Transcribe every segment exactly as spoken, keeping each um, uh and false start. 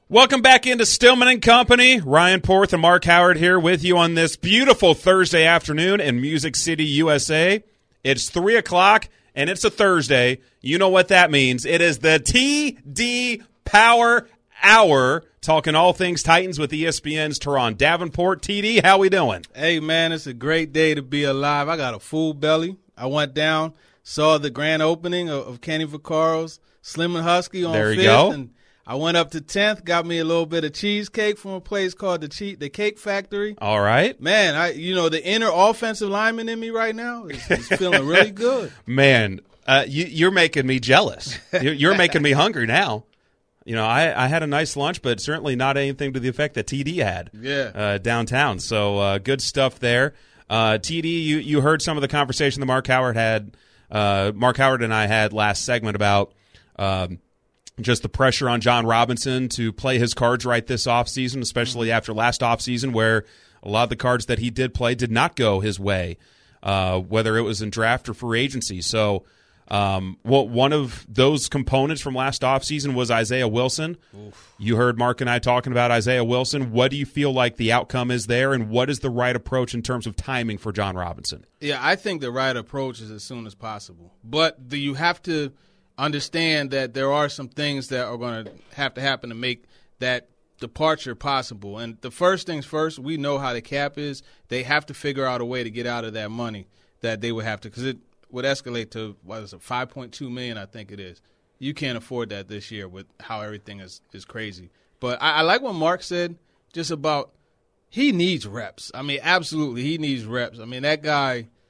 Welcome back into Stillman and Company. Ryan Porth and Mark Howard here with you on this beautiful Thursday afternoon in Music City, U S A. It's three o'clock, and it's a Thursday. You know what that means. It is the T D Power Hour, talking all things Titans with E S P N's Teron Davenport. T D, how we doing? Hey, man, it's a great day to be alive. I got a full belly. I went down, saw the grand opening of, of Kenny Vaccaro's Slim and Husky on there you fifth, go. And I went up to tenth, got me a little bit of cheesecake from a place called the che- the Cake Factory. All right. Man, I you know, the inner offensive lineman in me right now is, is feeling really good. Man, uh, you, you're making me jealous. You're, you're making me hungry now. You know, I, I had a nice lunch, but certainly not anything to the effect that T D had yeah. uh, downtown. So uh, good stuff there. Uh, T D, you, you heard some of the conversation that Mark Howard had, uh, Mark Howard and I had last segment about um, – just the pressure on John Robinson to play his cards right this offseason, especially after last offseason where a lot of the cards that he did play did not go his way, uh, whether it was in draft or free agency. So um, well, one of those components from last offseason was Isaiah Wilson. Oof. You heard Mark and I talking about Isaiah Wilson. What do you feel like the outcome is there, and what is the right approach in terms of timing for John Robinson? Yeah, I think the right approach is as soon as possible. But do you have to – understand that there are some things that are going to have to happen to make that departure possible. And the first things first, we know how the cap is. They have to figure out a way to get out of that money that they would have to, because it would escalate to, what is it, five point two million dollars, I think it is. You can't afford that this year with how everything is, is crazy. But I, I like what Mark said just about he needs reps. I mean, absolutely, he needs reps. I mean, that guy –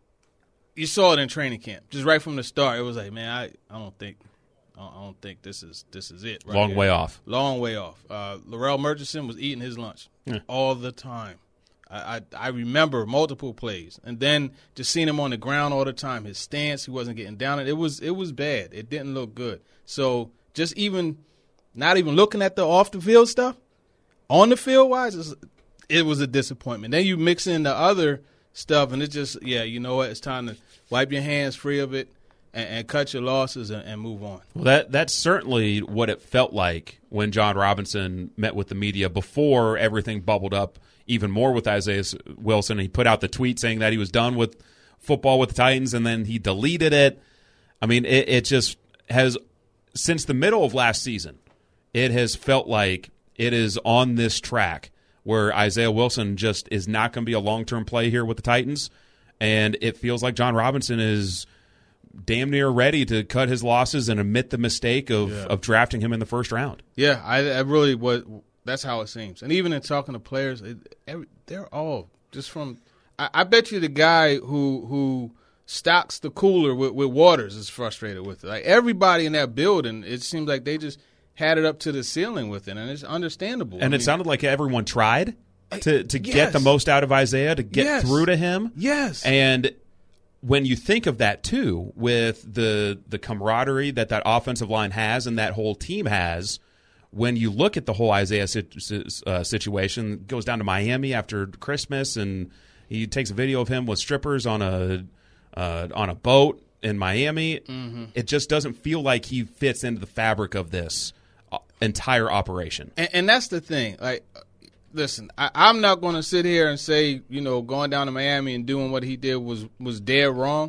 you saw it in training camp, just right from the start. It was like, man, I, I don't think, I don't think this is this is it. Right Long here. way off. Long way off. Uh, Larrell Murchison was eating his lunch yeah. all the time. I, I I remember multiple plays, and then just seeing him on the ground all the time. His stance, he wasn't getting down. It was it was bad. It didn't look good. So just even not even looking at the off the field stuff, on the field wise, it was a disappointment. Then you mix in the other stuff, and it's just, yeah, you know what? It's time to wipe your hands free of it and, and cut your losses and, and move on. Well, that that's certainly what it felt like when John Robinson met with the media before everything bubbled up even more with Isaiah Wilson. He put out the tweet saying that he was done with football with the Titans, and then he deleted it. I mean, it, it just has, since the middle of last season, it has felt like it is on this track where Isaiah Wilson just is not going to be a long-term play here with the Titans, and it feels like John Robinson is damn near ready to cut his losses and admit the mistake of, yeah. of drafting him in the first round. Yeah, I, I really was. That's how it seems. And even in talking to players, it, every, they're all just from I, – I bet you the guy who who stocks the cooler with, with Waters is frustrated with it. Like everybody in that building, it seems like they just – had it up to the ceiling with it, and it's understandable. And I it mean, sounded like everyone tried to, to yes. get the most out of Isaiah, to get yes. through to him. Yes. And when you think of that, too, with the the camaraderie that that offensive line has and that whole team has, when you look at the whole Isaiah uh, situation, goes down to Miami after Christmas, and he takes a video of him with strippers on a uh, on a boat in Miami. Mm-hmm. It just doesn't feel like he fits into the fabric of this entire operation. And, and that's the thing. Like, listen, I, I'm not going to sit here and say, you know, going down to Miami and doing what he did was, was dead wrong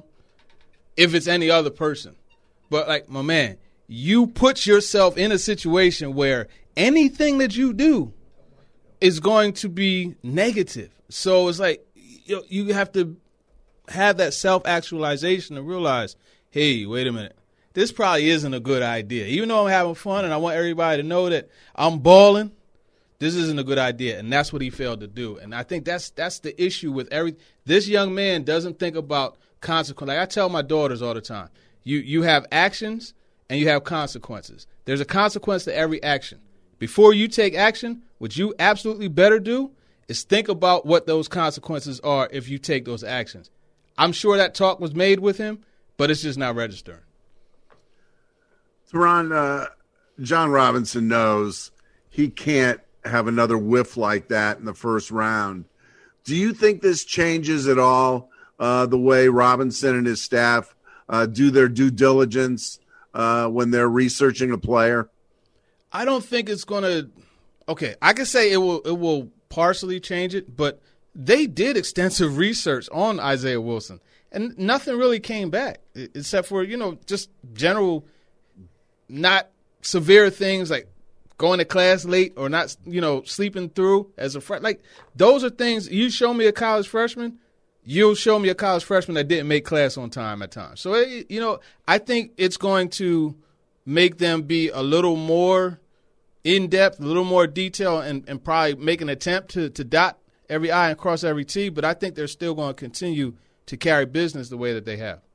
if it's any other person. But, like, my man, you put yourself in a situation where anything that you do is going to be negative. So it's like you, you have to have that self-actualization and realize, hey, wait a minute. This probably isn't a good idea. Even though I'm having fun and I want everybody to know that I'm balling, this isn't a good idea. And that's what he failed to do. And I think that's that's the issue with every – this young man doesn't think about consequence. Like I tell my daughters all the time, you you have actions and you have consequences. There's a consequence to every action. Before you take action, what you absolutely better do is think about what those consequences are if you take those actions. I'm sure that talk was made with him, but it's just not registering. Teron, uh, John Robinson knows he can't have another whiff like that in the first round. Do you think this changes at all uh, the way Robinson and his staff uh, do their due diligence uh, when they're researching a player? I don't think it's going to – okay, I can say it will it will partially change it, but they did extensive research on Isaiah Wilson, and nothing really came back except for, you know, just general not severe things like going to class late or not, you know, sleeping through as a freshman. Like, those are things – you show me a college freshman, you'll show me a college freshman that didn't make class on time at times. So, it, you know, I think it's going to make them be a little more in-depth, a little more detail, and, and probably make an attempt to, to dot every I and cross every T. But I think they're still going to continue to carry business the way that they have.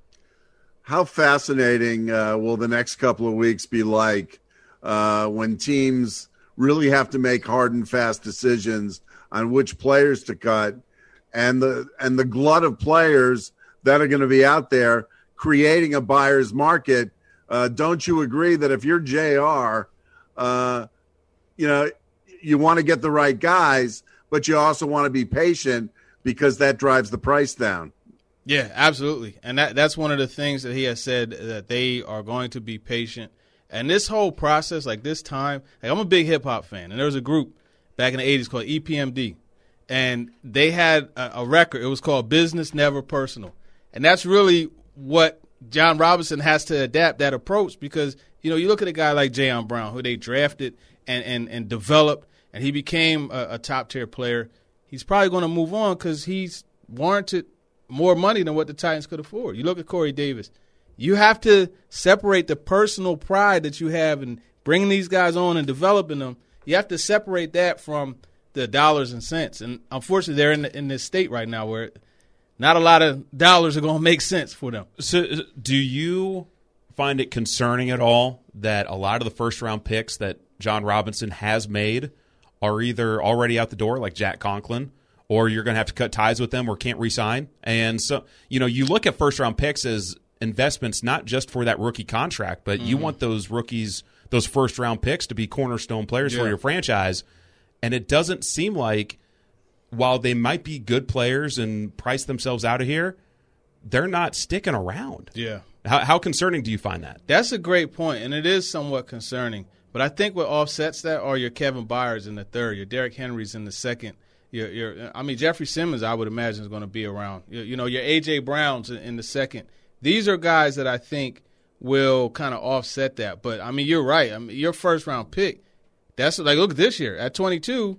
How fascinating uh, will the next couple of weeks be like uh, when teams really have to make hard and fast decisions on which players to cut, and the and the glut of players that are going to be out there creating a buyer's market? Uh, don't you agree that if you're J R, uh, you know, you want to get the right guys, but you also want to be patient because that drives the price down? Yeah, absolutely. And that that's one of the things that he has said, that they are going to be patient. And this whole process, like this time, like I'm a big hip-hop fan, and there was a group back in the eighties called E P M D, and they had a, a record. It was called Business Never Personal. And that's really what John Robinson has to adapt, that approach, because, you know, you look at a guy like Jayon Brown, who they drafted and, and, and developed, and he became a, a top-tier player. He's probably going to move on because he's warranted more money than what the Titans could afford. You look at Corey Davis. You have to separate the personal pride that you have in bringing these guys on and developing them. You have to separate that from the dollars and cents. And unfortunately, they're in, the, in this state right now where not a lot of dollars are going to make sense for them. So do you find it concerning at all that a lot of the first-round picks that John Robinson has made are either already out the door, like Jack Conklin, or you're going to have to cut ties with them or can't re-sign? And so, you know, you look at first-round picks as investments not just for that rookie contract, but mm-hmm. you want those rookies, those first-round picks to be cornerstone players yeah. for your franchise. And it doesn't seem like, while they might be good players and price themselves out of here, they're not sticking around. Yeah. How, how concerning do you find that? That's a great point, and it is somewhat concerning. But I think what offsets that are your Kevin Byers in the third, your Derrick Henrys in the second. Your, your, I mean, Jeffrey Simmons, I would imagine, is going to be around. You, you know, your A J. Browns in, in the second. These are guys that I think will kind of offset that. But, I mean, you're right. I mean, your first-round pick, that's like, look at this year. At twenty-two,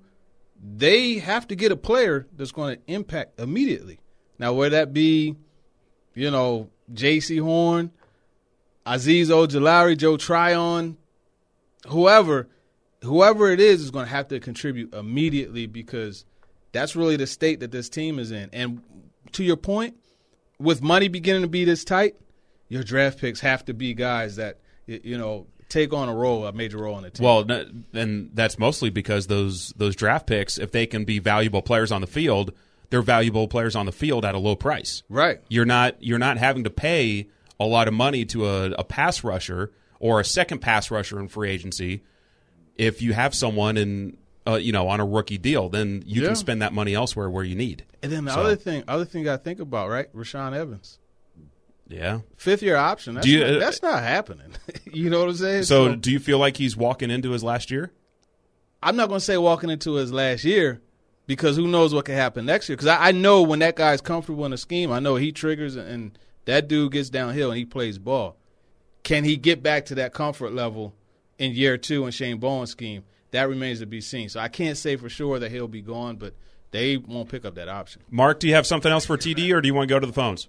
they have to get a player that's going to impact immediately. Now, whether that be, you know, J C. Horn, Azeez Ojulari, Joe Tryon, whoever, whoever it is is going to have to contribute immediately, because that's really the state that this team is in. And to your point, with money beginning to be this tight, your draft picks have to be guys that, you know, take on a role, a major role in the team. Well, and that's mostly because those those draft picks, if they can be valuable players on the field, they're valuable players on the field at a low price. Right. You're not you're not having to pay a lot of money to a, a pass rusher or a second pass rusher in free agency. If you have someone in uh, you know on a rookie deal, then you yeah. can spend that money elsewhere where you need. And then the so. other thing, other thing you got to think about, right? Rashaan Evans. Yeah. Fifth year option. That's, you, not, that's not happening. You know what I'm saying? So, so do you feel like he's walking into his last year? I'm not going to say walking into his last year, because who knows what can happen next year. Because I, I know when that guy's comfortable in a scheme, I know he triggers and that dude gets downhill and he plays ball. Can he get back to that comfort level in year two in Shane Bowen's scheme? That remains to be seen. So I can't say for sure that he'll be gone, but they won't pick up that option. Mark, do you have something else for T D, or do you want to go to the phones?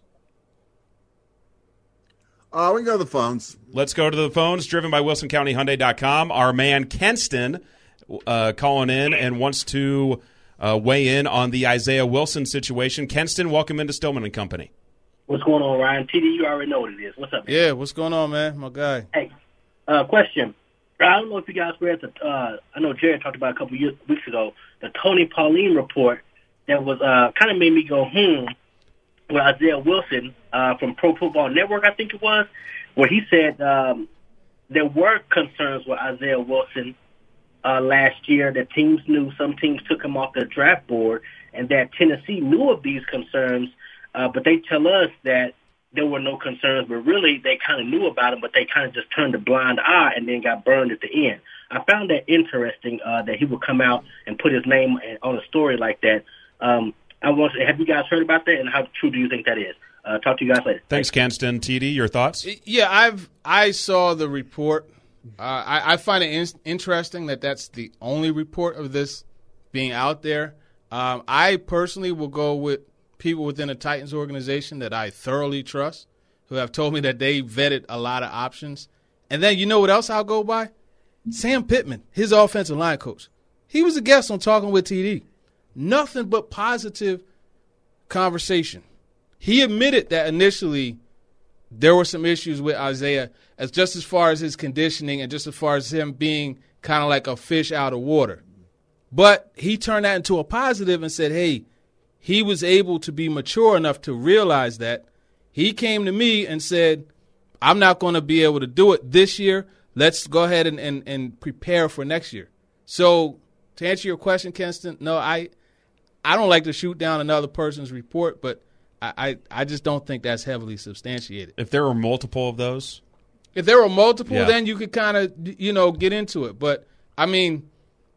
Uh, we can go to the phones. Let's go to the phones, driven by Wilson County Hyundai dot com. Our man Kenston uh, calling in and wants to uh, weigh in on the Isaiah Wilson situation. Kenston, welcome into Stillman and Company. What's going on, Ryan? T D, you already know what it is. What's up, man? Yeah, what's going on, man? My guy. Hey, uh, question. I don't know if you guys read the, uh, I know Jared talked about a couple years, weeks ago, the Tony Pauline report that was uh, kind of made me go, hmm, with Isaiah Wilson uh, from Pro Football Network, I think it was, where he said um, there were concerns with Isaiah Wilson uh, last year, that teams knew, some teams took him off the draft board, and that Tennessee knew of these concerns, uh, but they tell us that there were no concerns, but really they kind of knew about him, but they kind of just turned a blind eye and then got burned at the end. I found that interesting uh, that he would come out and put his name on a story like that. Um, I want to, have you guys heard about that, and how true do you think that is? Uh, talk to you guys later. Thanks, Kenston. T D, your thoughts? Yeah, I've I saw the report. Uh, I, I find it in- interesting that that's the only report of this being out there. Um, I personally will go with people within the Titans organization that I thoroughly trust, who have told me that they vetted a lot of options. And then you know what else I'll go by? Sam Pittman, his offensive line coach. He was a guest on Talking with T D. Nothing but positive conversation. He admitted that initially there were some issues with Isaiah, as just as far as his conditioning and just as far as him being kind of like a fish out of water. But he turned that into a positive and said, hey, he was able to be mature enough to realize that. He came to me and said, I'm not going to be able to do it this year. Let's go ahead and, and, and prepare for next year. So to answer your question, Kenston, no, I I don't like to shoot down another person's report, but I, I, I just don't think that's heavily substantiated. If there were multiple of those? If there were multiple, Yeah. then you could kind of, you know, get into it. But, I mean,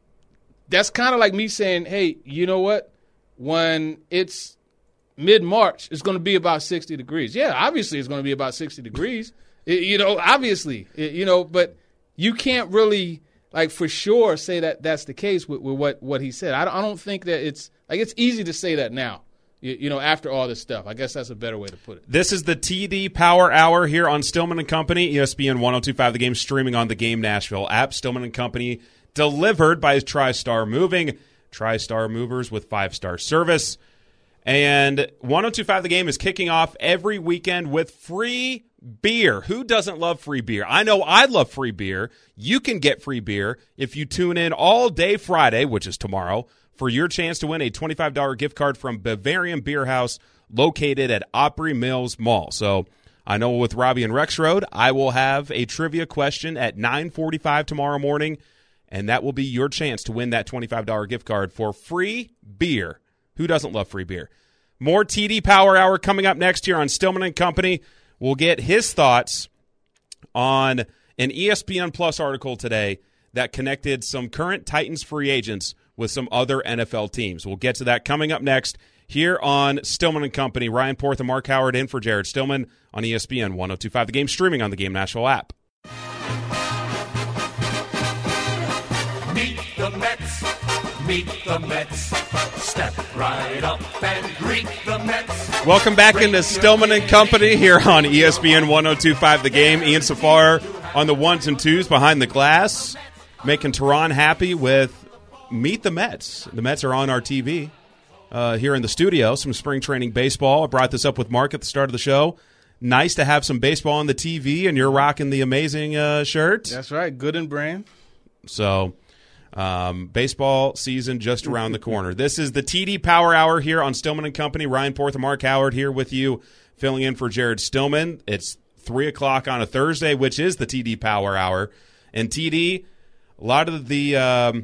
that's kind of like me saying, hey, you know what? When it's mid-March, it's going to be about sixty degrees. Yeah, obviously it's going to be about sixty degrees. It- you know, obviously. It- you know, but you can't really, like, for sure say that that's the case with, with what, what he said. I don't, I don't think that it's – like, it's easy to say that now, you, you know, after all this stuff. I guess that's a better way to put it. This is the T D Power Hour here on Stillman and Company, E S P N one oh two point five The Game, streaming on the Game Nashville app. Stillman and Company, delivered by TriStar Moving. TriStar Movers with five-star service. And one oh two point five The Game is kicking off every weekend with free beer. Who doesn't love free beer? I know I love free beer. You can get free beer if you tune in all day Friday, which is tomorrow, for your chance to win a twenty-five dollars gift card from Bavarian Beer House located at Opry Mills Mall. So I know with Robbie and Rexroad, I will have a trivia question at nine forty-five tomorrow morning, and that will be your chance to win that twenty-five dollars gift card for free beer. Who doesn't love free beer? More T D Power Hour coming up next here on Stillman and Company. We'll get his thoughts on an E S P N Plus article today that connected some current Titans free agents with some other N F L teams. We'll get to that coming up next here on Stillman and Company. Ryan Porth and Mark Howard in for Jared Stillman on E S P N one oh two point five The Game, streaming on the Game Nashville app. Meet the Mets, meet the Mets. Step right up and greet the Mets. Welcome back into Stillman and Company here on E S P N one oh two point five The Game. Ian Safar on the ones and twos behind the glass, making Tehran happy with Meet the Mets. The Mets are on our T V uh, here in the studio. Some spring training baseball. I brought this up with Mark at the start of the show. Nice to have some baseball on the T V, and you're rocking the amazing uh, shirt. That's right. Good and brand. So, um, baseball season just around the corner. This is the T D Power Hour here on Stillman and Company. Ryan Porth and Mark Howard here with you, filling in for Jared Stillman. It's three o'clock on a Thursday, which is the T D Power Hour. And T D, a lot of the um,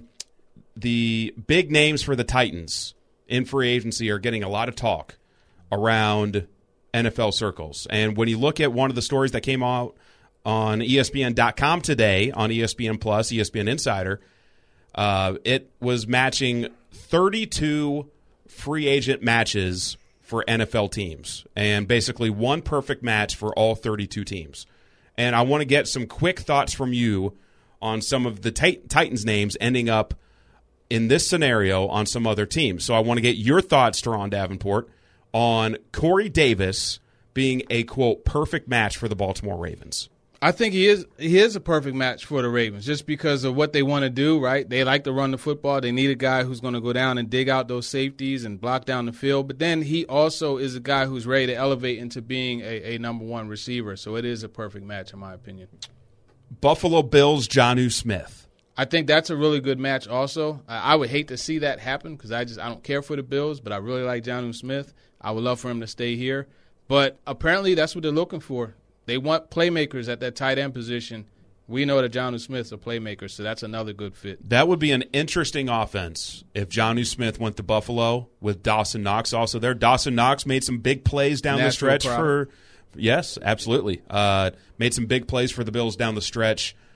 the big names for the Titans in free agency are getting a lot of talk around N F L circles. And when you look at one of the stories that came out on E S P N dot com today, on E S P N Plus, E S P N Insider, uh, it was matching thirty-two free agent matches for N F L teams, and basically one perfect match for all thirty-two teams. And I want to get some quick thoughts from you on some of the tit- Titans names ending up in this scenario on some other teams. So I want to get your thoughts, Tehran Davenport, on Corey Davis being a, quote, perfect match for the Baltimore Ravens. I think he is he is a perfect match for the Ravens just because of what they want to do, right? They like to run the football. They need a guy who's going to go down and dig out those safeties and block down the field. But then he also is a guy who's ready to elevate into being a, a number one receiver. So it is a perfect match in my opinion. Buffalo Bills, Jonnu Smith. I think that's a really good match also. I, I would hate to see that happen because I just I don't care for the Bills, but I really like Jonnu Smith. I would love for him to stay here. But apparently that's what they're looking for. They want playmakers at that tight end position. We know that Jonnu Smith's a playmaker, so that's another good fit. That would be an interesting offense if Jonnu Smith went to Buffalo with Dawson Knox also there. Dawson Knox made some big plays down Natural the stretch problem. for – yes, absolutely. Uh, made some big plays for the Bills down the stretch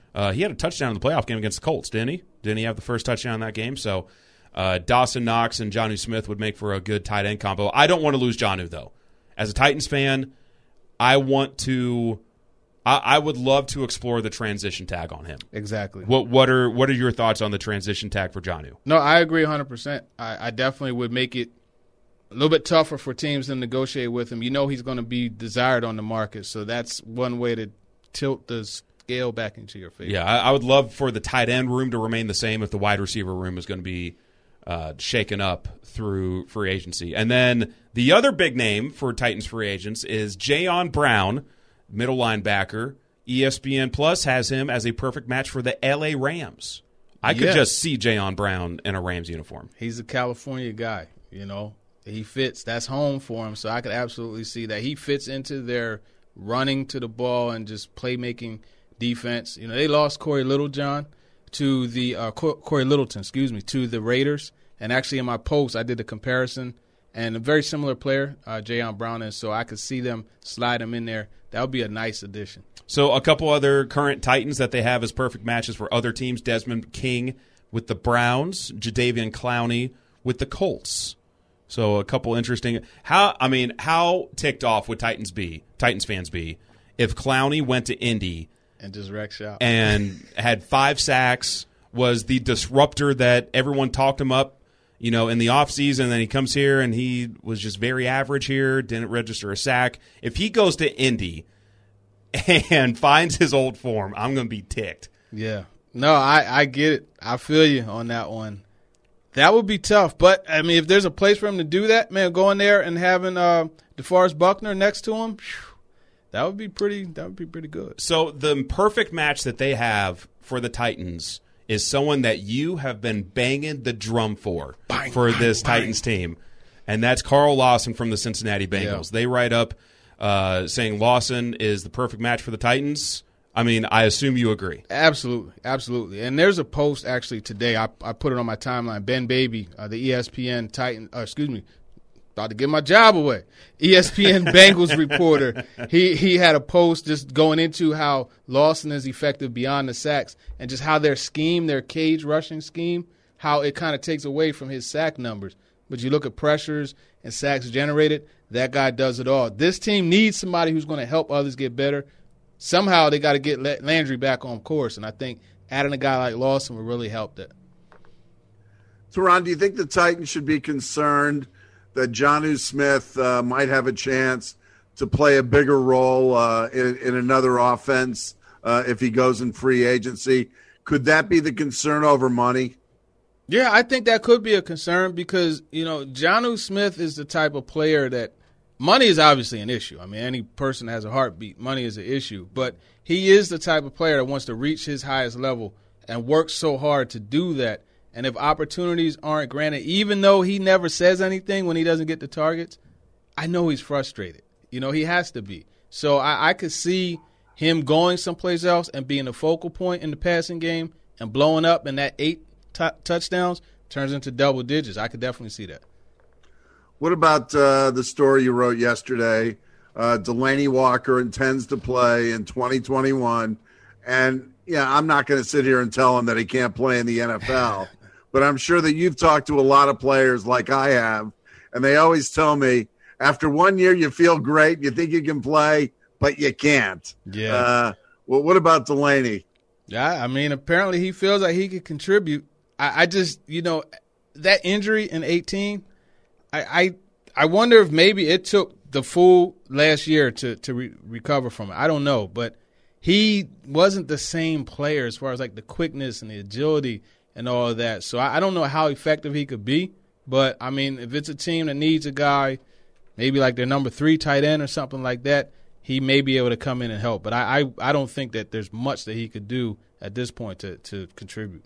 Uh, he had a touchdown in the playoff game against the Colts, didn't he? Didn't he have the first touchdown in that game? So uh, Dawson Knox and Jonnu Smith would make for a good tight end combo. I don't want to lose Jonnu, though. As a Titans fan, I want to I, I would love to explore the transition tag on him. Exactly. What what are what are your thoughts on the transition tag for Jonnu? No, I agree one hundred percent. I, I definitely would make it a little bit tougher for teams to negotiate with him. You know he's going to be desired on the market, so that's one way to tilt the scale back into your favor. Yeah, I, I would love for the tight end room to remain the same if the wide receiver room is going to be uh, shaken up through free agency. And then the other big name for Titans free agents is Jayon Brown, middle linebacker. E S P N Plus has him as a perfect match for the L A Rams. I could Yeah. just see Jayon Brown in a Rams uniform. He's a California guy, you know. He fits. That's home for him, so I could absolutely see that. He fits into their running to the ball and just playmaking defense. You know, they lost Corey Littlejohn to the uh, Corey Littleton, excuse me, to the Raiders. And actually, in my post, I did a comparison, and a very similar player, uh, Jayon Brown is. So I could see them slide him in there. That would be a nice addition. So a couple other current Titans that they have as perfect matches for other teams: Desmond King with the Browns, Jadeveon Clowney with the Colts. So a couple interesting. How I mean, how ticked off would Titans be? Titans fans be if Clowney went to Indy and just wreck shop and had five sacks, was the disruptor that everyone talked him up, you know, in the offseason, and then he comes here and he was just very average here, didn't register a sack. If he goes to Indy and finds his old form, I'm going to be ticked. Yeah. No, I, I get it. I feel you on that one. That would be tough. But, I mean, if there's a place for him to do that, man, going there and having uh, DeForest Buckner next to him, whew, that would be pretty that would be pretty good. So the perfect match that they have for the Titans is someone that you have been banging the drum for Bang, for bang, this bang. Titans team, and that's Carl Lawson from the Cincinnati Bengals. Yeah. They write up uh, saying Lawson is the perfect match for the Titans. I mean, I assume you agree. Absolutely, absolutely. And there's a post actually today. I, I put it on my timeline. Ben Baby, uh, the E S P N Titan, uh, excuse me, about to give my job away. E S P N Bengals reporter. He he had a post just going into how Lawson is effective beyond the sacks and just how their scheme, their cage rushing scheme, how it kind of takes away from his sack numbers. But you look at pressures and sacks generated, that guy does it all. This team needs somebody who's going to help others get better. Somehow they got to get Landry back on course, and I think adding a guy like Lawson would really help that. Teron, do you think the Titans should be concerned that Jonnu Smith uh, might have a chance to play a bigger role uh, in, in another offense uh, if he goes in free agency? Could that be the concern over money? Yeah, I think that could be a concern because, you know, Jonnu Smith is the type of player that money is obviously an issue. I mean, any person that has a heartbeat, money is an issue. But he is the type of player that wants to reach his highest level and works so hard to do that. And if opportunities aren't granted, even though he never says anything when he doesn't get the targets, I know he's frustrated. You know, he has to be. So I, I could see him going someplace else and being a focal point in the passing game and blowing up, and that eight t- touchdowns turns into double digits. I could definitely see that. What about uh, the story you wrote yesterday? Uh, Delaney Walker intends to play in twenty twenty-one. And, yeah, I'm not going to sit here and tell him that he can't play in the N F L. But I'm sure that you've talked to a lot of players like I have, and they always tell me, after one year you feel great, you think you can play, but you can't. Yeah. Uh, well, what about Delaney? Yeah, I mean, apparently he feels like he could contribute. I, I just, you know, that injury in eighteen, I, I I wonder if maybe it took the full last year to, to re- recover from it. I don't know, but he wasn't the same player as far as like the quickness and the agility and all of that. So I, I don't know how effective he could be, but I mean, if it's a team that needs a guy, maybe like their number three tight end or something like that, he may be able to come in and help. But I, I, I don't think that there's much that he could do at this point to, to contribute.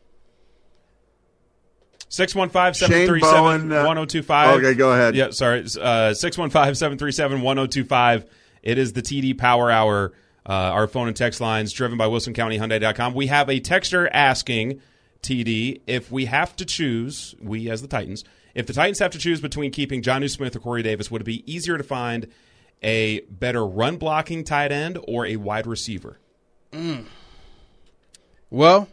six one five, seven three seven, one oh two five. Okay, go ahead. Yeah, sorry. Uh, six one five, seven three seven, one oh two five. It is the T D Power Hour. Uh, our phone and text lines driven by Wilson County Hyundai dot com. We have a texter asking, T D, if we have to choose, we as the Titans, if the Titans have to choose between keeping Jonnu Smith or Corey Davis, would it be easier to find a better run-blocking tight end or a wide receiver? Mm. Well,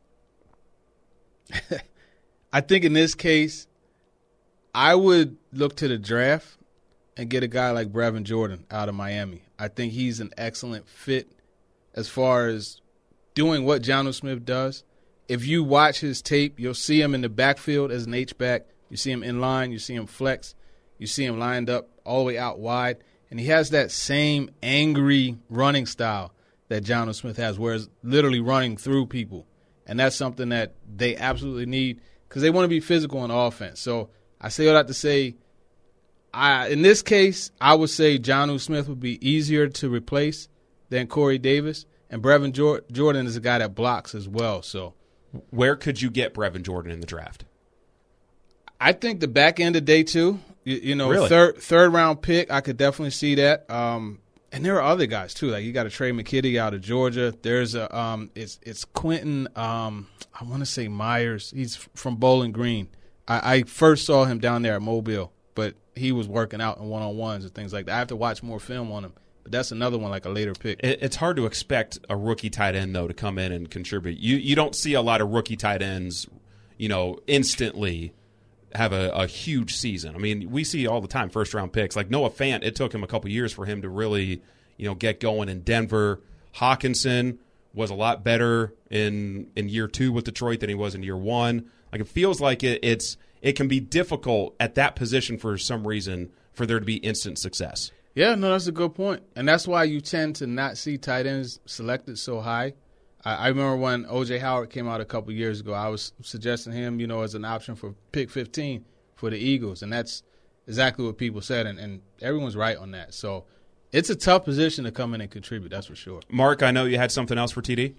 I think in this case, I would look to the draft and get a guy like Brevin Jordan out of Miami. I think he's an excellent fit as far as doing what Jonnu Smith does. If you watch his tape, you'll see him in the backfield as an H-back. You see him in line. You see him flex. You see him lined up all the way out wide. And he has that same angry running style that Jonnu Smith has, where it's literally running through people. And that's something that they absolutely need because they want to be physical on offense. So I say all that to say, I in this case, I would say Jonnu Smith would be easier to replace than Corey Davis. And Brevin Jor- Jordan is a guy that blocks as well. So where could you get Brevin Jordan in the draft? I think the back end of day two, you, you know, really? third third round pick, I could definitely see that. Um, and there are other guys too. Like you got a Trey McKitty out of Georgia. There's a um, it's it's Quentin. Um, I want to say Myers. He's from Bowling Green. I, I first saw him down there at Mobile, but he was working out in one on ones and things like that. I have to watch more film on him. But that's another one, like a later pick. It, it's hard to expect a rookie tight end though to come in and contribute. You you don't see a lot of rookie tight ends, you know, instantly have a, a huge season. I mean, we see all the time first round picks. Like Noah Fant, it took him a couple years for him to really, you know, get going in Denver. Hawkinson was a lot better in in year two with Detroit than he was in year one. Like it feels like it, it's it can be difficult at that position for some reason for there to be instant success. Yeah, no, that's a good point. And that's why you tend to not see tight ends selected so high. I remember when O J Howard came out a couple years ago, I was suggesting him, you know, as an option for pick fifteen for the Eagles, and that's exactly what people said, and, and everyone's right on that. So it's a tough position to come in and contribute, that's for sure. Mark, I know you had something else for T D?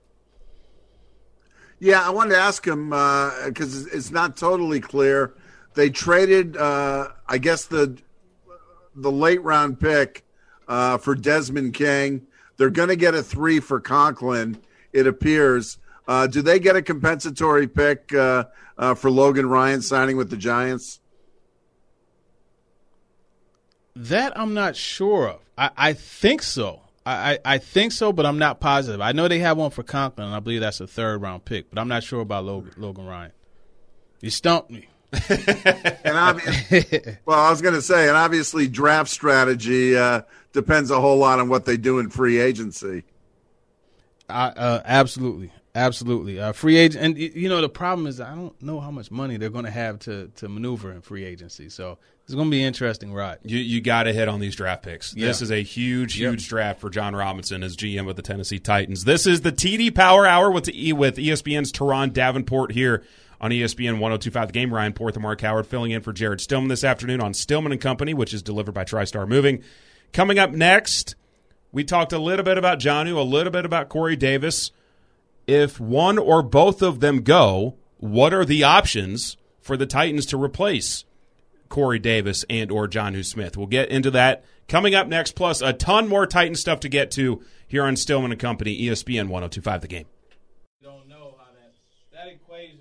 Yeah, I wanted to ask him because uh, it's not totally clear. They traded, uh, I guess, the the late round pick uh, for Desmond King. They're going to get a three for Conklin, it appears. Uh, do they get a compensatory pick uh, uh, for Logan Ryan signing with the Giants? That I'm not sure of. I, I think so. I, I, I think so, but I'm not positive. I know they have one for Conklin, and I believe that's a third-round pick, but I'm not sure about Logan, Logan Ryan. You stumped me. and obviously, well, I was going to say, and obviously draft strategy uh, depends a whole lot on what they do in free agency. Uh, uh, absolutely, absolutely. Uh, free agent, and you know the problem is I don't know how much money they're going to have to to maneuver in free agency. So it's going to be an interesting ride. You you got to hit on these draft picks. Yeah. This is a huge, huge Yep. draft for John Robinson as G M of the Tennessee Titans. This is the T D Power Hour with the, with E S P N's Teron Davenport here on E S P N one oh two point five The Game. Ryan Porth and Mark Howard filling in for Jared Stillman this afternoon on Stillman and Company, which is delivered by TriStar Moving. Coming up next, we talked a little bit about Jonnu, a little bit about Corey Davis. If one or both of them go, what are the options for the Titans to replace Corey Davis and or Jonnu Smith? We'll get into that coming up next, plus a ton more Titan stuff to get to here on Stillman and Company, E S P N one oh two point five The Game. Don't know how that that equation.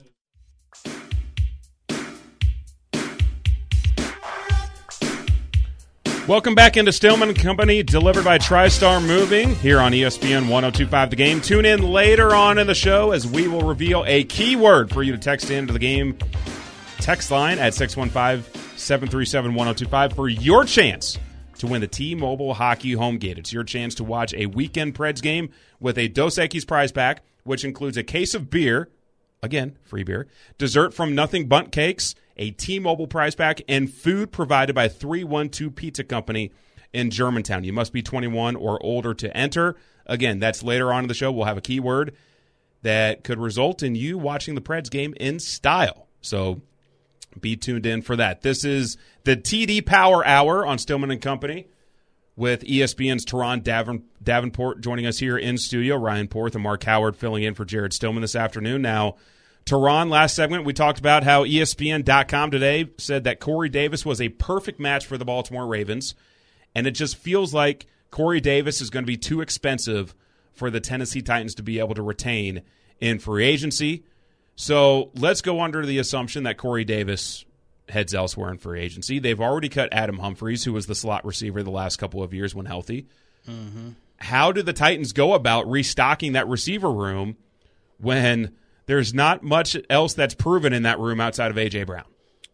Welcome back into Stillman and Company, delivered by TriStar Moving here on E S P N one oh two point five The Game. Tune in later on in the show as we will reveal a keyword for you to text into the game text line at six one five, seven three seven, one oh two five for your chance to win the T-Mobile Hockey Home Gate. It's your chance to watch a weekend Preds game with a Dos Equis prize pack, which includes a case of beer, again, free beer, dessert from Nothing Bundt Cakes, a T-Mobile prize pack, and food provided by three one two Pizza Company in Germantown. You must be twenty-one or older to enter. Again, that's later on in the show. We'll have a keyword that could result in you watching the Preds game in style. So be tuned in for that. This is the T D Power Hour on Stillman and Company with E S P N's Teron Davin- Davenport joining us here in studio. Ryan Porth and Mark Howard filling in for Jared Stillman this afternoon. Now, Teron, last segment, we talked about how E S P N dot com today said that Corey Davis was a perfect match for the Baltimore Ravens, and it just feels like Corey Davis is going to be too expensive for the Tennessee Titans to be able to retain in free agency. So let's go under the assumption that Corey Davis heads elsewhere in free agency. They've already cut Adam Humphries, who was the slot receiver the last couple of years when healthy. Mm-hmm. How do the Titans go about restocking that receiver room when there's not much else that's proven in that room outside of A J. Brown?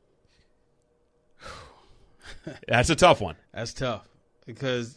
That's a tough one. That's tough because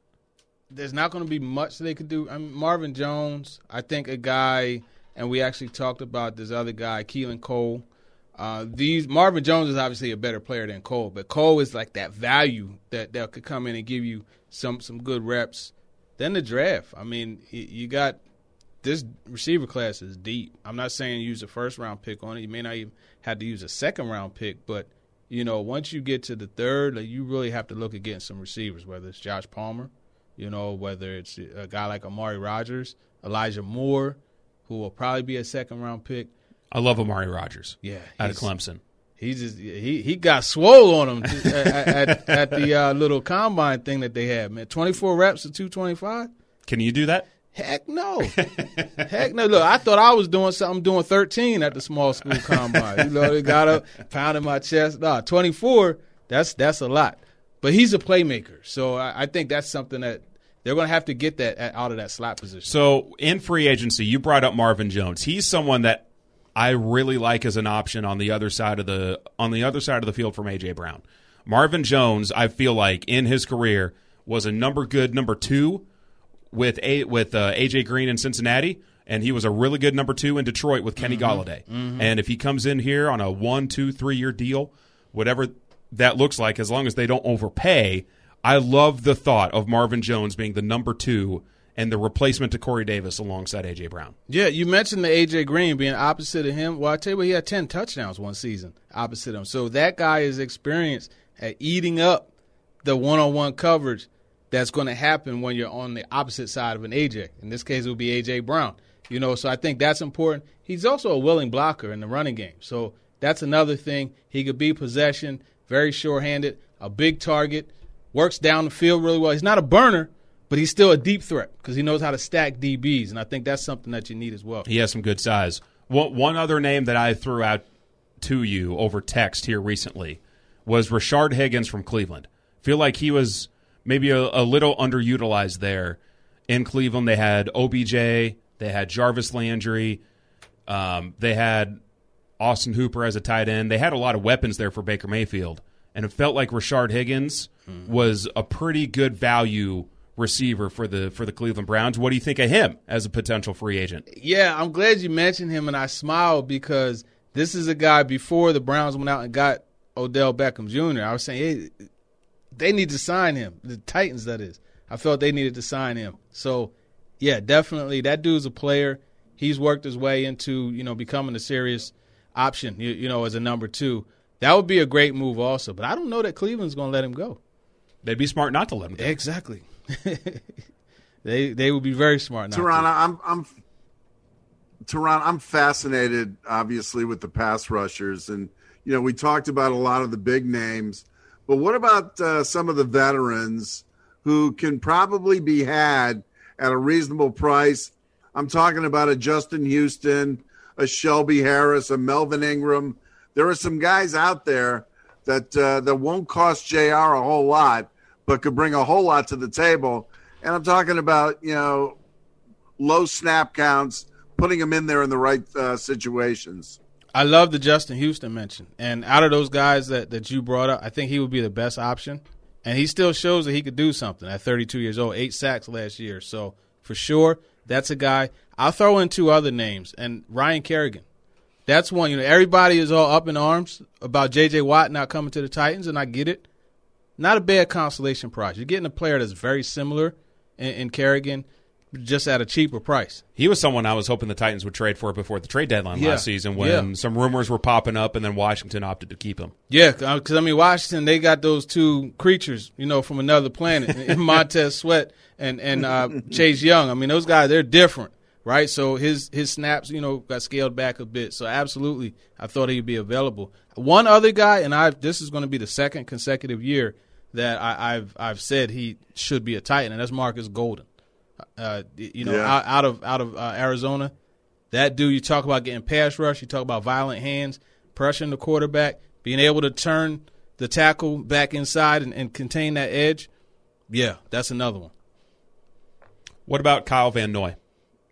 there's not going to be much they could do. I mean, Marvin Jones, I think a guy, and we actually talked about this other guy, Keelan Cole. Uh, these Marvin Jones is obviously a better player than Cole, but Cole is like that value that, that could come in and give you some some good reps. Then the draft. I mean, you got this receiver class is deep. I'm not saying use a first-round pick on it. You may not even have to use a second-round pick, but – you know, once you get to the third, like, you really have to look against some receivers, whether it's Josh Palmer, you know, whether it's a guy like Amari Rodgers, Elijah Moore, who will probably be a second-round pick. I love Amari Rodgers. Yeah, out of Clemson. He just he he got swole on him at, at, at the uh, little combine thing that they had, man. twenty-four reps to two twenty-five. Can you do that? Heck no. Heck no. Look, I thought I was doing something, doing thirteen at the small school combine. You know, they got up, pounding my chest. Nah, twenty-four, that's that's a lot. But he's a playmaker. So I, I think that's something that they're going to have to get that at, out of that slot position. So in free agency, you brought up Marvin Jones. He's someone that I really like as an option on the other side of the on the other side of the field from A J. Brown. Marvin Jones, I feel like in his career was a number good number two with a with uh, A J. Green in Cincinnati, and he was a really good number two in Detroit with Kenny mm-hmm. Golladay. Mm-hmm. And if he comes in here on a one, two, three year deal, whatever that looks like, as long as they don't overpay, I love the thought of Marvin Jones being the number two and the replacement to Corey Davis alongside A J. Brown. Yeah, you mentioned the A J. Green being opposite of him. Well, I tell you what, he had ten touchdowns one season opposite him. So that guy is experienced at eating up the one-on-one coverage that's going to happen when you're on the opposite side of an A J. In this case, it would be A J. Brown. You know, so I think that's important. He's also a willing blocker in the running game. So that's another thing. He could be possession, very sure-handed, a big target, works down the field really well. He's not a burner, but he's still a deep threat because he knows how to stack D Bs, and I think that's something that you need as well. He has some good size. One, one other name that I threw out to you over text here recently was Rashard Higgins from Cleveland. Feel like he was maybe a, a little underutilized there in Cleveland. They had O B J, they had Jarvis Landry, um, they had Austin Hooper as a tight end. They had a lot of weapons there for Baker Mayfield, and it felt like Rashard Higgins mm-hmm. was a pretty good value receiver for the for the Cleveland Browns. What do you think of him as a potential free agent? Yeah, I'm glad you mentioned him, and I smiled because this is a guy before the Browns went out and got Odell Beckham Junior I was saying, hey, they need to sign him. The Titans, that is. I felt they needed to sign him. So, yeah, definitely. That dude's a player. He's worked his way into, you know, becoming a serious option, you, you know, as a number two. That would be a great move also. But I don't know that Cleveland's going to let him go. They'd be smart not to let him go. Exactly. they they would be very smart not Teron, to. I'm I'm Teron, I'm fascinated, obviously, with the pass rushers. And, you know, we talked about a lot of the big names. But what about uh, some of the veterans who can probably be had at a reasonable price? I'm talking about a Justin Houston, a Shelby Harris, a Melvin Ingram. There are some guys out there that uh, that won't cost J R a whole lot, but could bring a whole lot to the table. And I'm talking about, you know, low snap counts, putting them in there in the right uh, situations. I love the Justin Houston mention. And out of those guys that, that you brought up, I think he would be the best option. And he still shows that he could do something at thirty-two years old, eight sacks last year. So, for sure, that's a guy. I'll throw in two other names. And Ryan Kerrigan. That's one. You know, everybody is all up in arms about J J. Watt not coming to the Titans, and I get it. Not a bad consolation prize. You're getting a player that's very similar in, in Kerrigan, just at a cheaper price. He was someone I was hoping the Titans would trade for before the trade deadline yeah. last season when yeah. some rumors were popping up and then Washington opted to keep him. Yeah, because, I mean, Washington, they got those two creatures, you know, from another planet, Montez Sweat and, and uh, Chase Young. I mean, those guys, they're different, right? So his, his snaps, you know, got scaled back a bit. So absolutely, I thought he'd be available. One other guy, and I this is going to be the second consecutive year that I, I've I've said he should be a Titan, and that's Marcus Golden. Uh, you know, yeah. out, out of out of uh, Arizona, that dude. You talk about getting pass rush. You talk about violent hands, pressuring the quarterback, being able to turn the tackle back inside and, and contain that edge. Yeah, that's another one. What about Kyle Van Noy?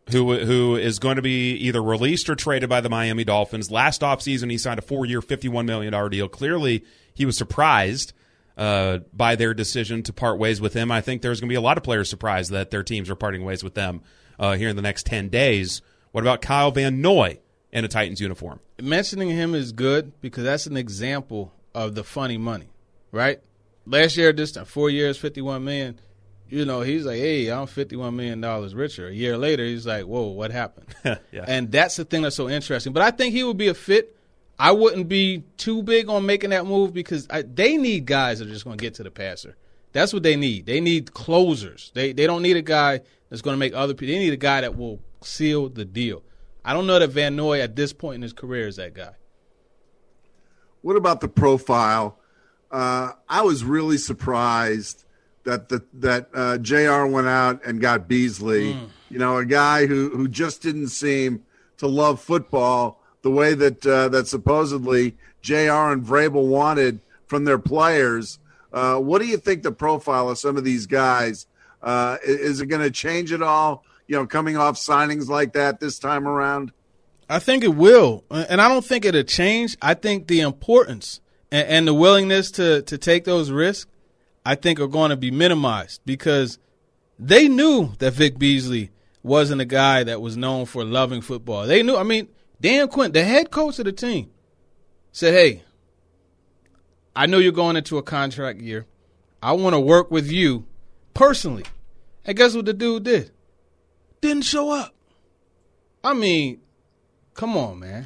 who who is going to be either released or traded by the Miami Dolphins. Last offseason, he signed a four-year, fifty-one million dollars deal. Clearly, he was surprised uh, by their decision to part ways with him. I think there's going to be a lot of players surprised that their teams are parting ways with them uh, here in the next ten days. What about Kyle Van Noy in a Titans uniform? Mentioning him is good because that's an example of the funny money, right? Last year, this time, four years, fifty-one million dollars. You know, he's like, hey, I'm fifty-one million dollars richer. A year later, he's like, whoa, what happened? Yeah. And that's the thing that's so interesting. But I think he would be a fit. I wouldn't be too big on making that move because I, they need guys that are just going to get to the passer. That's what they need. They need closers. They they don't need a guy that's going to make other people. They need a guy that will seal the deal. I don't know that Van Noy at this point in his career is that guy. What about the profile? Uh, I was really surprised that the, that uh, J R went out and got Beasley, mm. you know, a guy who, who just didn't seem to love football the way that uh, that supposedly J R and Vrabel wanted from their players. Uh, what do you think the profile of some of these guys, uh, is it going to change at all, you know, coming off signings like that this time around? I think it will, and I don't think it'll change. I think the importance and, and the willingness to, to take those risks, I think, are going to be minimized because they knew that Vic Beasley wasn't a guy that was known for loving football. They knew. I mean, Dan Quinn, the head coach of the team, said, hey, I know you're going into a contract year. I want to work with you personally. And guess what the dude did? Didn't show up. I mean, come on, man.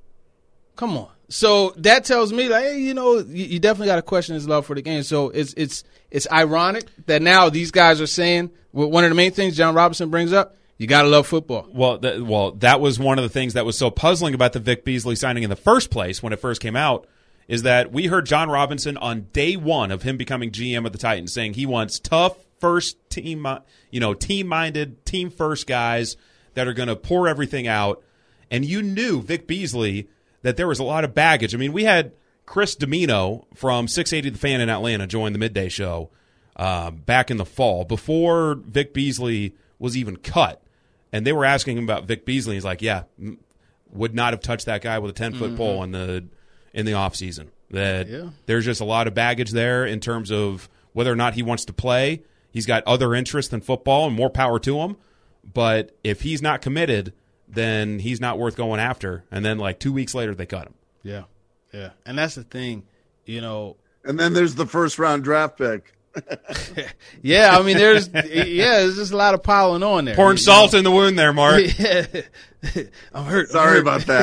Come on. So that tells me, like, hey, you know, you, you definitely got to question his love for the game. So it's it's it's ironic that now these guys are saying, well, one of the main things John Robinson brings up, you got to love football. Well, th- well, that was one of the things that was so puzzling about the Vic Beasley signing in the first place when it first came out, is that we heard John Robinson on day one of him becoming G M of the Titans saying he wants tough first team, you know, team-minded, team-first guys that are going to pour everything out. And you knew Vic Beasley that there was a lot of baggage. I mean, we had Chris Domino from six eighty The Fan in Atlanta join the midday show um, back in the fall before Vic Beasley was even cut. And they were asking him about Vic Beasley. He's like, yeah, would not have touched that guy with a ten-foot mm-hmm. pole in the in the offseason. That yeah. There's just a lot of baggage there in terms of whether or not he wants to play. He's got other interests than football, and more power to him. But if he's not committed, then he's not worth going after. And then, like, two weeks later, they cut him. Yeah, yeah. And that's the thing, you know. And then there's the first-round draft pick. yeah, I mean, there's yeah, there's just a lot of piling on there. Pouring salt know? in the wound there, Mark. yeah. I'm hurt. Sorry I'm hurt. about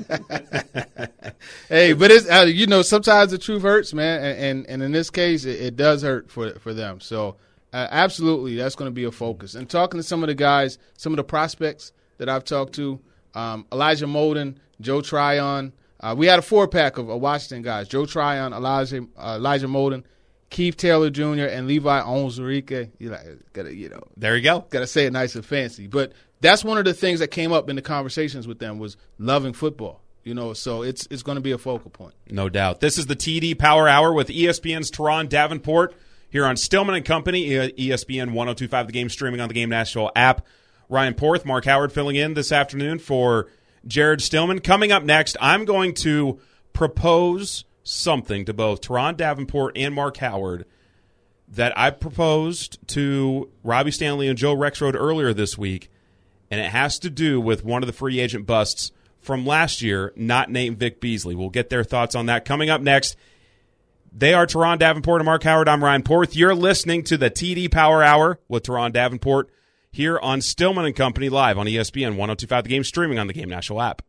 that. Hey, but it's uh, you know, sometimes the truth hurts, man, and and, and in this case, it, it does hurt for for them. So uh, absolutely, that's going to be a focus. And talking to some of the guys, some of the prospects that I've talked to, um, Elijah Molden, Joe Tryon. Uh, we had a four pack of uh, Washington guys: Joe Tryon, Elijah uh, Elijah Molden, Keith Taylor Junior, and Levi Onwuzurike. You like, gotta, you know, there you go. Gotta say it nice and fancy. But that's one of the things that came up in the conversations with them was loving football. You know, so it's it's going to be a focal point. No doubt. This is the T D Power Hour with E S P N's Teron Davenport here on Stillman and Company, E S P N one oh two point five The Game, streaming on the Game Nashville app. Ryan Porth, Mark Howard filling in this afternoon for Jared Stillman. Coming up next, I'm going to propose something to both Teron Davenport and Mark Howard that I proposed to Robbie Stanley and Joe Rexrode earlier this week, and it has to do with one of the free agent busts from last year, not named Vic Beasley. We'll get their thoughts on that coming up next. They are Teron Davenport and Mark Howard. I'm Ryan Porth. You're listening to the T D Power Hour with Teron Davenport here on Stillman and Company, live on E S P N one oh two point five The Game, streaming on the Game Nashville app.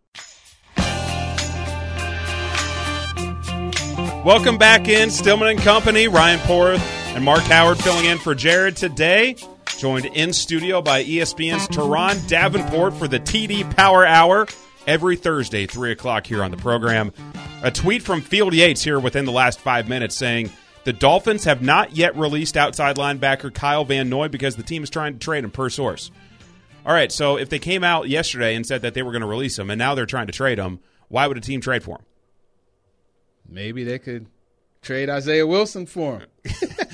Welcome back in, Stillman and Company. Ryan Porth and Mark Howard filling in for Jared today. Joined in studio by E S P N's Teron Davenport for the T D Power Hour every Thursday, three o'clock here on the program. A tweet from Field Yates here within the last five minutes saying, the Dolphins have not yet released outside linebacker Kyle Van Noy because the team is trying to trade him per source. All right, so if they came out yesterday and said that they were going to release him and now they're trying to trade him, why would a team trade for him? Maybe they could trade Isaiah Wilson for him.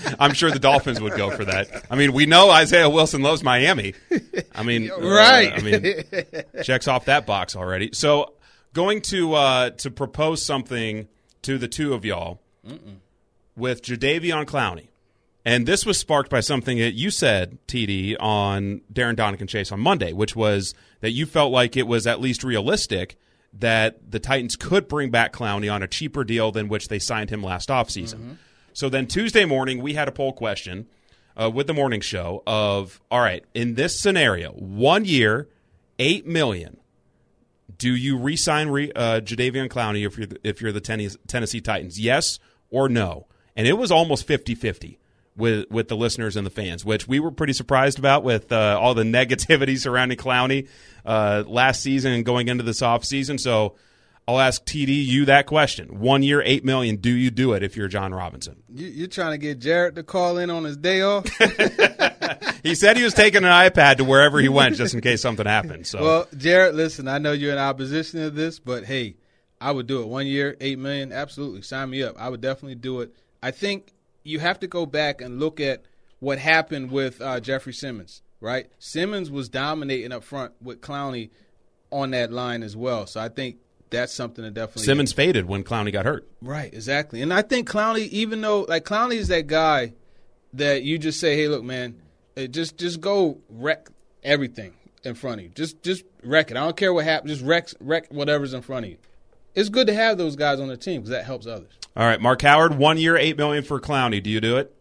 I'm sure the Dolphins would go for that. I mean, we know Isaiah Wilson loves Miami. I mean, right. Uh, I mean, checks off that box already. So going to uh, to propose something to the two of y'all Mm-mm. with Jadeveon Clowney. And this was sparked by something that you said, T D, on Darren Donican Chase on Monday, which was that you felt like it was at least realistic that the Titans could bring back Clowney on a cheaper deal than which they signed him last offseason. Mm-hmm. So then Tuesday morning, we had a poll question uh, with the morning show of, all right, in this scenario, one year, eight million dollars, do you re-sign re- uh, Jadeveon Clowney if you're the, if you're the Tennessee, Tennessee Titans? Yes or no? And it was almost fifty-fifty with with the listeners and the fans, which we were pretty surprised about with uh, all the negativity surrounding Clowney uh, last season and going into this offseason. So I'll ask T D you that question. One year, eight million dollars, do you do it if you're John Robinson? You, you're trying to get Jared to call in on his day off? He said he was taking an iPad to wherever he went just in case something happened. So, well, Jared, listen, I know you're in opposition to this, but, hey, I would do it. One year, eight million dollars, absolutely. Sign me up. I would definitely do it. I think you have to go back and look at what happened with uh, Jeffrey Simmons, right? Simmons was dominating up front with Clowney on that line as well. So I think that's something to definitely Simmons get. Faded when Clowney got hurt. Right, exactly. And I think Clowney, even though, like, Clowney is that guy that you just say, hey, look, man, just just go wreck everything in front of you. Just just wreck it. I don't care what happens. Just wreck, wreck whatever's in front of you. It's good to have those guys on the team because that helps others. All right, Mark Howard, one year, eight million dollars for Clowney. Do you do it?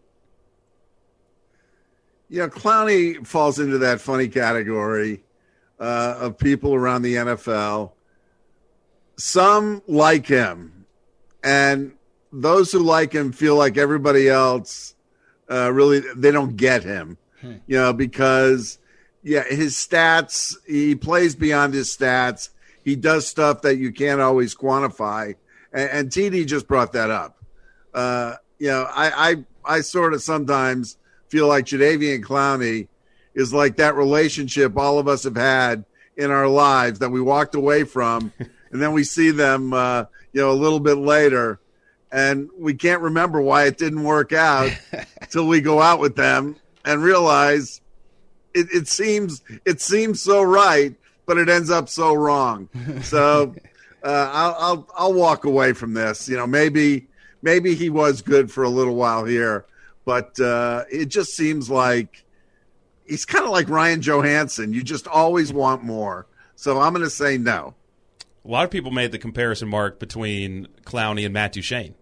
Yeah, Clowney falls into that funny category uh, of people around the N F L. Some like him, and those who like him feel like everybody else uh, really they don't get him. Hmm. You know, because yeah, his stats, he plays beyond his stats. He does stuff that you can't always quantify. And, and T D just brought that up. Uh, you know, I, I, I sort of sometimes feel like Jadeveon Clowney is like that relationship all of us have had in our lives that we walked away from. And then we see them, uh, you know, a little bit later, and we can't remember why it didn't work out until we go out with them and realize it, it seems it seems so right, but it ends up so wrong. So uh, I'll, I'll I'll walk away from this. You know, maybe maybe he was good for a little while here, but uh, it just seems like he's kind of like Ryan Johansson. You just always want more. So I'm going to say no. A lot of people made the comparison, Mark, between Clowney and Matt Duchene.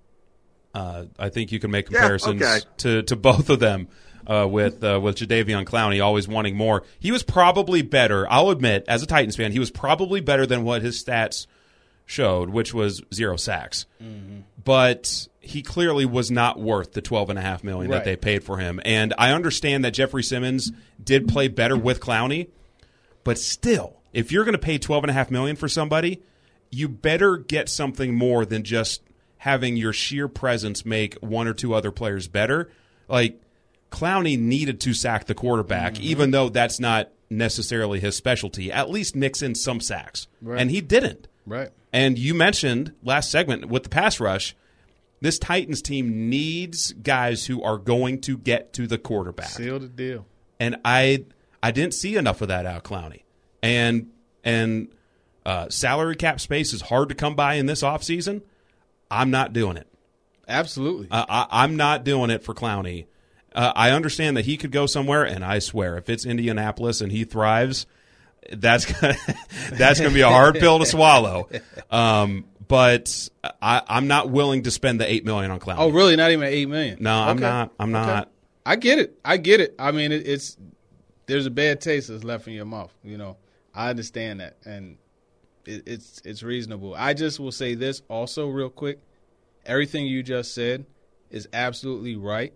Uh, I think you can make comparisons yeah, okay. to, to both of them uh, with uh, with Jadeveon Clowney always wanting more. He was probably better, I'll admit, as a Titans fan, he was probably better than what his stats showed, which was zero sacks. Mm-hmm. But he clearly was not worth the twelve point five million dollars right. that they paid for him. And I understand that Jeffrey Simmons did play better with Clowney, but still, if you're going to pay twelve point five million dollars for somebody, you better get something more than just having your sheer presence make one or two other players better. Like, Clowney needed to sack the quarterback, mm-hmm. even though that's not necessarily his specialty. At least mix in some sacks. Right. And he didn't. Right. And you mentioned last segment with the pass rush, this Titans team needs guys who are going to get to the quarterback. Seal the deal. And I I didn't see enough of that out of Clowney. And and uh, salary cap space is hard to come by in this offseason. I'm not doing it. Absolutely. Uh, I, I'm not doing it for Clowney. Uh, I understand that he could go somewhere, and I swear, if it's Indianapolis and he thrives, that's gonna, that's going to be a hard pill to swallow. Um, but I, I'm not willing to spend the eight million dollars on Clowney. Oh, really? Not even eight million dollars? No, okay. I'm not. I'm okay. not. I get it. I get it. I mean, it, it's there's a bad taste that's left in your mouth. You know, I understand that, and it, it's it's reasonable. I just will say this also real quick. Everything you just said is absolutely right.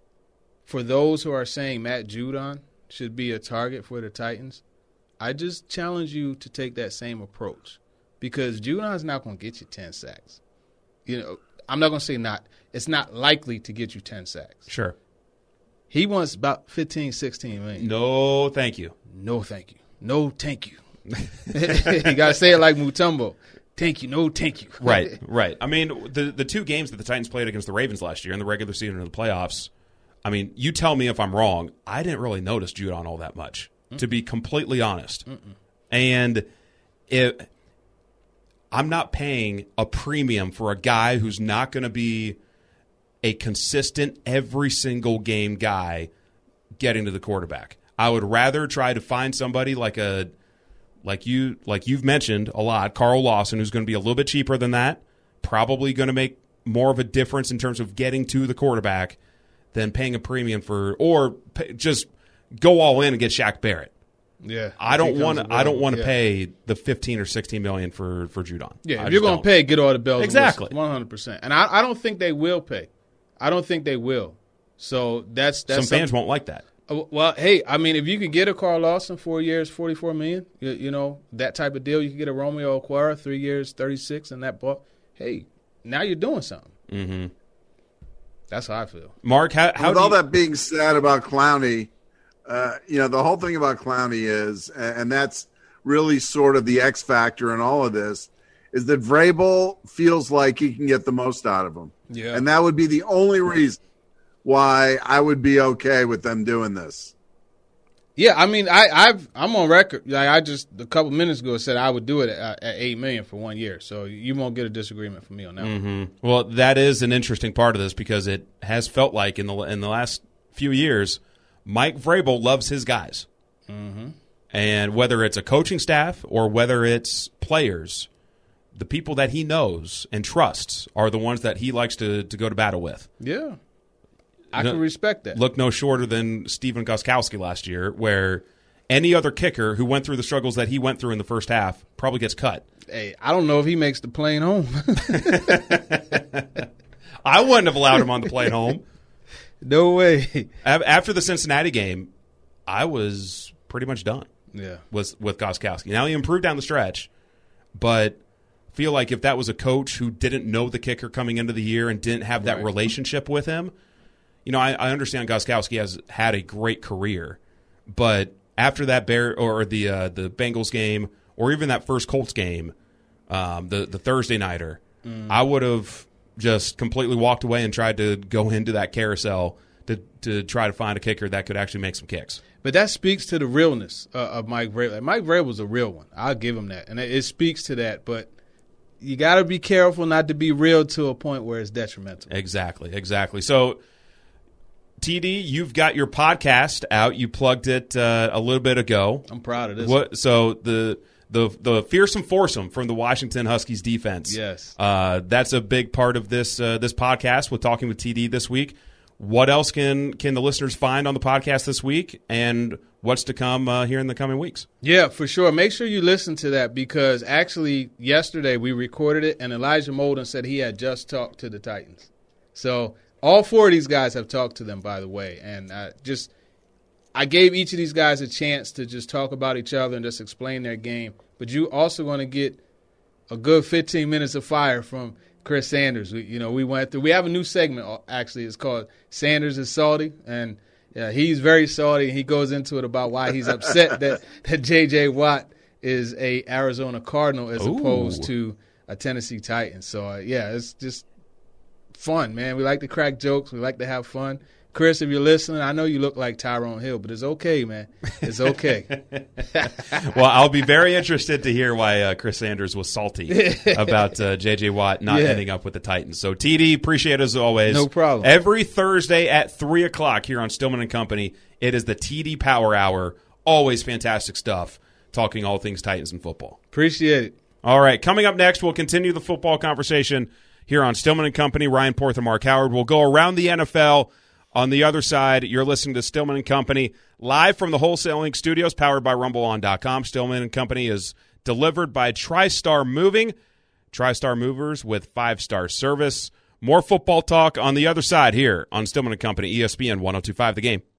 For those who are saying Matt Judon should be a target for the Titans, I just challenge you to take that same approach, because Judon's not going to get you ten sacks. You know, I'm not going to say not. It's not likely to get you ten sacks. Sure. He wants about fifteen, sixteen million. No, thank you. No, thank you. No, thank you. You got to say it like Mutombo. thank you, no thank you. Right, right. I mean, the the two games that the Titans played against the Ravens last year in the regular season and the playoffs, I mean, you tell me if I'm wrong. I didn't really notice Judon all that much, mm. to be completely honest. Mm-mm. And it, I'm not paying a premium for a guy who's not going to be a consistent every single game guy getting to the quarterback. I would rather try to find somebody like a like you like you've mentioned a lot, Carl Lawson, who's going to be a little bit cheaper than that, probably going to make more of a difference in terms of getting to the quarterback than paying a premium for, or pay, just go all in and get Shaq Barrett. Yeah, I don't want to. I don't want to yeah. pay the fifteen or sixteen million for for Judon. Yeah, if you're going to pay, get all the bells. Exactly, one hundred percent. And I, I don't think they will pay. I don't think they will. So that's that's some fans won't like that. Uh, well, hey, I mean, if you could get a Carl Lawson, four years, forty-four million, you, you know, that type of deal, you could get a Romeo Okwara, three years, thirty-six, and that ball. Hey, now you're doing something. Mm-hmm. That's how I feel. Mark, how, how with all you... that being said about Clowney, uh, you know, the whole thing about Clowney is, and that's really sort of the X factor in all of this, is that Vrabel feels like he can get the most out of him. Yeah. And that would be the only reason why I would be okay with them doing this. Yeah, I mean, I, I've, I'm on record. Like I just a couple minutes ago said I would do it at, at eight million for one year. So you won't get a disagreement from me on that. Mm-hmm. one. Well, that is an interesting part of this because it has felt like in the in the last few years, Mike Vrabel loves his guys, mm-hmm. and whether it's a coaching staff or whether it's players, the people that he knows and trusts are the ones that he likes to to go to battle with. Yeah. I no, can respect that. Look no shorter than Stephen Gostkowski last year, where any other kicker who went through the struggles that he went through in the first half probably gets cut. Hey, I don't know if he makes the plane home. I wouldn't have allowed him on the plane home. No way. After the Cincinnati game, I was pretty much done. Yeah, with with Gostkowski. Now he improved down the stretch, but feel like if that was a coach who didn't know the kicker coming into the year and didn't have that right. relationship with him. You know, I, I understand Gostkowski has had a great career, but after that Bear or the uh, the Bengals game, or even that first Colts game, um, the the Thursday nighter, mm. I would have just completely walked away and tried to go into that carousel to to try to find a kicker that could actually make some kicks. But that speaks to the realness uh, of Mike Vrabel. Like, Mike Vrabel was a real one. I'll give him that, and it, it speaks to that. But you got to be careful not to be real to a point where it's detrimental. Exactly, exactly. So. T D, you've got your podcast out. You plugged it uh, a little bit ago. I'm proud of this. What? So the the the fearsome foursome from the Washington Huskies defense. Yes, uh, that's a big part of this uh, this podcast. With talking with T D this week. What else can can the listeners find on the podcast this week, and what's to come uh, here in the coming weeks? Yeah, for sure. Make sure you listen to that because actually yesterday we recorded it, and Elijah Molden said he had just talked to the Titans. So. All four of these guys have talked to them, by the way, and I just I gave each of these guys a chance to just talk about each other and just explain their game. But you also going to get a good fifteen minutes of fire from Chris Sanders. We, you know, we went through. We have a new segment actually. It's called "Sanders is Salty," and yeah, he's very salty. And he goes into it about why he's upset that that J J Watt is a Arizona Cardinal as Ooh. opposed to a Tennessee Titan. So uh, yeah, it's just. Fun, man. We like to crack jokes. We like to have fun. Chris, if you're listening, I know you look like Tyrone Hill, but it's okay, man. It's okay. Well, I'll be very interested to hear why uh, Chris Sanders was salty about uh, J J Watt not yeah. ending up with the Titans. So, T D, appreciate it as always. No problem. Every Thursday at three o'clock here on Stillman and Company, it is the T D Power Hour. Always fantastic stuff, talking all things Titans and football. Appreciate it. All right, coming up next, we'll continue the football conversation here on Stillman and Company. Ryan Porth and Mark Howard will go around the N F L. On the other side, you're listening to Stillman and Company live from the Wholesaling Studios, powered by rumble on dot com. Stillman and Company is delivered by TriStar Moving. TriStar Movers with five-star service. More football talk on the other side here on Stillman and Company, E S P N one oh two point five The Game.